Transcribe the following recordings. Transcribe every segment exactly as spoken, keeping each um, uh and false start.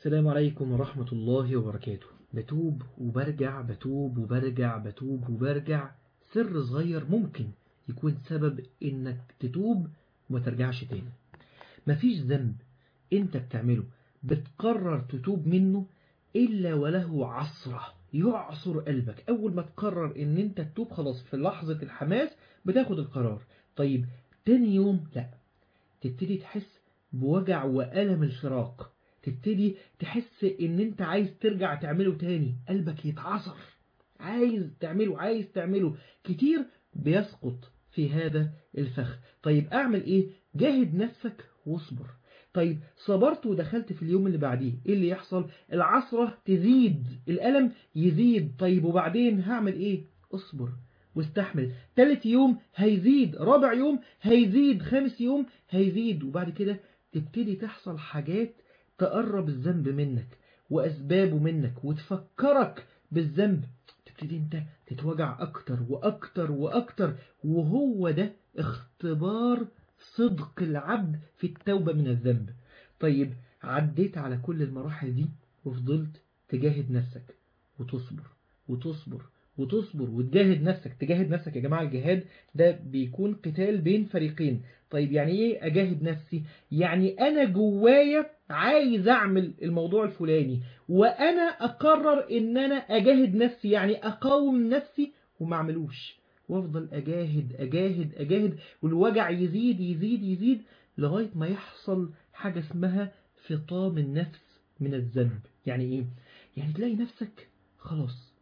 السلام عليكم ورحمة الله وبركاته. بتوب وبرجع بتوب وبرجع بتوب وبرجع. سر صغير ممكن يكون سبب انك تتوب وما ترجعش تاني. مفيش ذنب انت بتعمله بتقرر تتوب منه إلا وله عصرة يعصر قلبك. أول ما تقرر ان انت تتوب خلاص في لحظة الحماس بتاخد القرار. طيب تاني يوم لا، تبتدي تحس بوجع وألم الفراق، تبتدي تحس ان انت عايز ترجع تعمله تاني، قلبك يتعصر، عايز تعمله عايز تعمله كتير، بيسقط في هذا الفخ. طيب اعمل ايه؟ جاهد نفسك واصبر. طيب صبرت ودخلت في اليوم اللي بعديه، ايه اللي يحصل؟ العصرة تزيد، الألم يزيد. طيب وبعدين هعمل ايه؟ اصبر واستحمل. تالت يوم هيزيد، رابع يوم هيزيد، خامس يوم هيزيد. وبعد كده تبتدي تحصل حاجات تقرب الذنب منك وأسبابه منك وتفكرك بالذنب، تبتدي انت تتوجع أكتر وأكتر وأكتر. وهو ده اختبار صدق العبد في التوبة من الذنب. طيب عديت على كل المراحل دي وفضلت تجاهد نفسك وتصبر وتصبر وتصبر وتجاهد نفسك. تجاهد نفسك يا جماعة، الجهاد ده بيكون قتال بين فريقين. طيب يعني ايه اجاهد نفسي؟ يعني انا جوايا عايز اعمل الموضوع الفلاني وانا اقرر ان انا اجاهد نفسي، يعني اقاوم نفسي وما اعملوش، وافضل اجاهد اجاهد اجاهد، والوجع يزيد يزيد يزيد لغاية ما يحصل حاجة اسمها فطام النفس من الذنب. يعني ايه؟ يعني تلاقي نفسك خلاص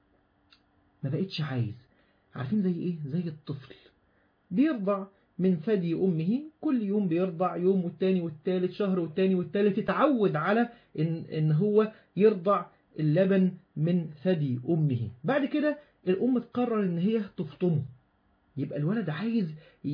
ما بقتش عايز. عارفين زي ايه؟ زي الطفل بيرضع من ثدي أمه، كل يوم بيرضع، يوم والتاني والتالت، شهر والتاني والتالت، يتعود على إن, إن هو يرضع اللبن من ثدي أمه. بعد كده الأم تقرر إن هي تفطمه، يبقى الولد عايز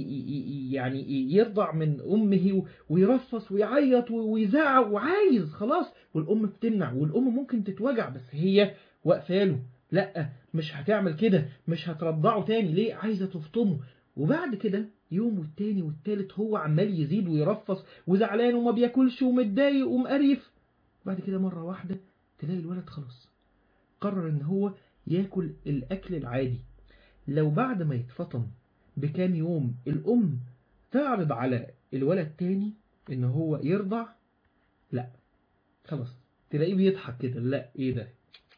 يعني يرضع من أمه ويرفص ويعيط ويزعق وعايز خلاص، والأم بتمنع، والأم ممكن تتوجع بس هي واقفاله، لا مش هتعمل كده، مش هترضعه تاني، ليه؟ عايزة تفطمه. وبعد كده يوم والتاني والتالت هو عمال يزيد ويرفص وزعلان وما بياكلش ومتضايق ومقريف. بعد كده مرة واحدة تلاقي الولد خلاص قرر ان هو ياكل الأكل العادي. لو بعد ما يتفطم بكام يوم الأم تعرض على الولد تاني ان هو يرضع، لا خلاص تلاقيه بيضحك كده، لا ايه ده،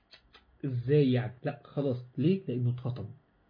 ازاي يعني، لا خلاص. ليه؟ لانه اتفطم.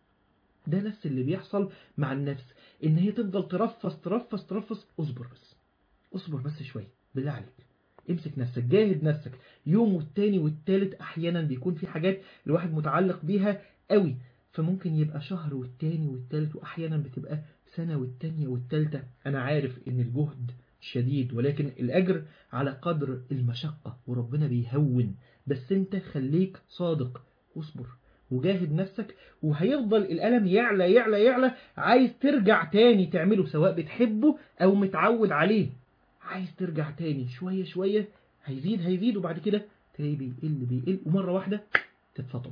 ده نفس اللي بيحصل مع النفس، ان هي تفضل ترفص ترفص ترفص. اصبر بس، اصبر بس شوية بالله عليك، امسك نفسك، جاهد نفسك. يوم والتاني والتالت، احيانا بيكون في حاجات الواحد متعلق بيها قوي، فممكن يبقى شهر والتاني والتالت، واحيانا بتبقى سنة والتانية والتالتة. انا عارف ان الجهد شديد ولكن الاجر على قدر المشقة، وربنا بيهون. بس انت خليك صادق واصبر وجاهد نفسك، وهيفضل الألم يعلى يعلى يعلى، عايز ترجع تاني تعمله سواء بتحبه أو متعود عليه، عايز ترجع تاني شوية شوية، هيزيد هيزيد، وبعد كده تلاقيه بيقل بيقل، ومرة واحدة تتفطم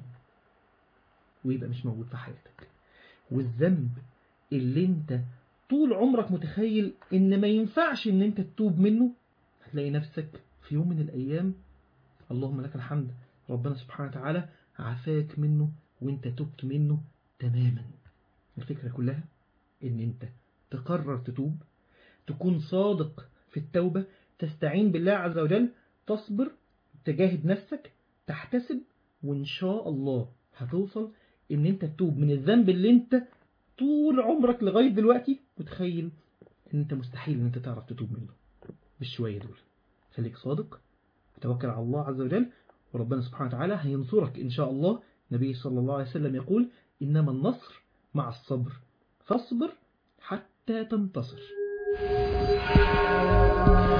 ويبقى مش موجود في حياتك. والذنب اللي انت طول عمرك متخيل ان ما ينفعش ان انت تتوب منه، هتلاقي نفسك في يوم من الأيام اللهم لك الحمد ربنا سبحانه وتعالى عافاك منه وانت تبت منه تماما. الفكرة كلها ان انت تقرر تتوب، تكون صادق في التوبة، تستعين بالله عز وجل، تصبر، تجاهد نفسك، تحتسب، وإن شاء الله هتوصل إن أنت تتوب من الذنب اللي أنت طول عمرك لغاية دلوقتي متخيل إن أنت مستحيل إن أنت تعرف تتوب منه. بالشوية دول خليك صادق، توكل على الله عز وجل، وربنا سبحانه وتعالى هينصرك إن شاء الله. النبي صلى الله عليه وسلم يقول إنما النصر مع الصبر، فاصبر حتى تنتصر.